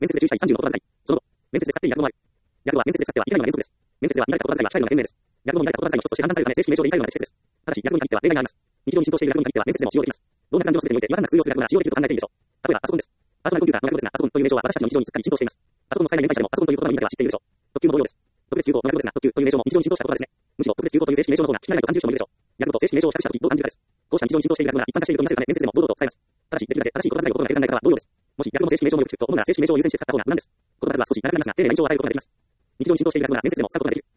面接で注意したい36言葉遣い。その後、面接で使っていい略語もある。略語は面接で使っては以外の原則です。面接では見られた言葉遣いは機械の弁明です。略語も見られた言葉遣いの一つとして判断されるため正式名称で言い換えるのが適切です。ただし、略語に限っては例外があります。日常に浸透している略語に限っては面接でも使用できます。どんな感情の全てにおいて違和感なく通用する略語なら使用できると考えていいでしょう。例えば、パソコンです。パーソナルコンピューターの略語ですが、パソコンという名称は私たちの日常にすっかり浸透しています。パソコンの使えない年配者でもパソコンという言葉の意味だけは知っているでしょう。特急も同様です。特別急行の略語ですが、特急という名称も日常に浸透した言葉ですね。むしろ特別急行という正式名称の方が聞き慣れないと感じる人もいるでしょう。略語と正式名称を比較したときどう感じるかです。こうした日常に浸透している略語が一般化していると見せるため面接でも堂々と伝えます。ただし、できるだけ正しい言葉遣いを心がける考え方は同様です。もし略語の正式名称もよく聞くと思うなら正式名称を優先して使った方が無難です。言葉数は少し長くなりますが、丁寧な印象を与えることができます。日常に浸透している略語が面接でも使うことができる。